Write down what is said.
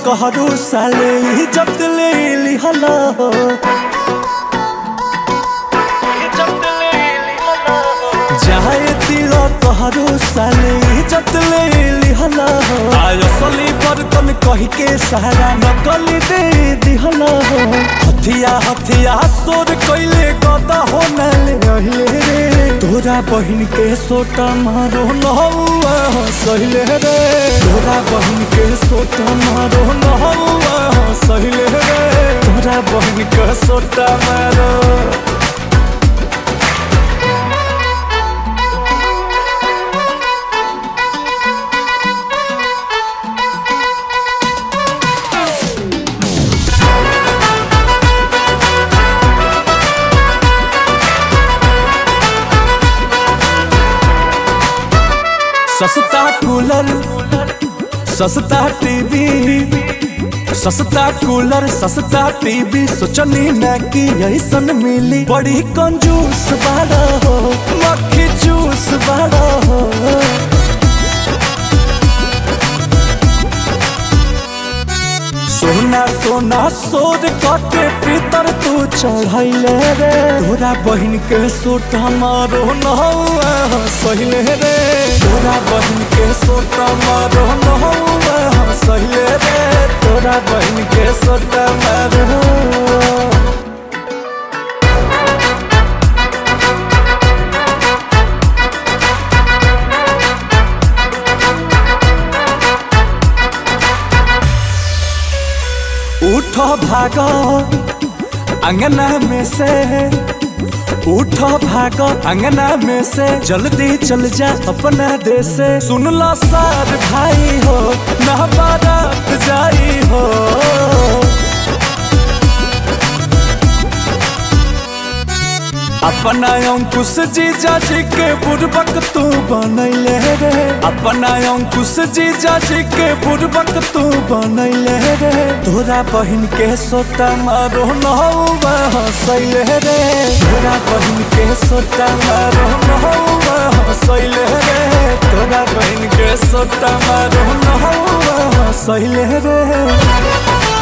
कहरु साले इज्जत ले लिहला हो जाए दिल कहरु साले इज्जत ले लिहला हो असली बर्तन कह के सहारा नकली दे दिहला हो हथिया हथिया सोर कैले गदा हो नाले अहिले रे तोरा बहिन के सोटा मारो नहुआ सहिले रे तोरा बहिन के सोटा मारो नहुआ सहिले रे तोरा बहिन के सोटा मारो सस्ता कूलर सस्ता टीवी सस्ता कूलर सस्ता टीवी सोचनी न कि ऐसन मिली बड़ी कंजूस बाड़ा हो मक्खी जूस बाड़ा हो सोना सोना सोद काटे पीतर तू चढ़ाइले रे तोरा बहिन के सोटा मारो नहुआ सहिले रे तोरा बहिन के सोटा मारो नहुआ सहिले रे तोरा बहिन के सोटा मारो उठो भागो अंगना में से उठो भागो अंगना में से जल्दी चल जा अपना देश से सुन लो सार भाई हो ना बारात जाई हो अपना अंकुश जीजा जी के बुड़बक तू बनैले रे अपना अंकुश जीजा जी के बुड़बक तू बनैले रे तोरा बहिन के सोटा मारो नहुआ हंसैले रे तोरा बहिन के सोटा मारो नहुआ हंसैले रे तोरा बहिन के सोटा मारो नहुआ हंसैले रे।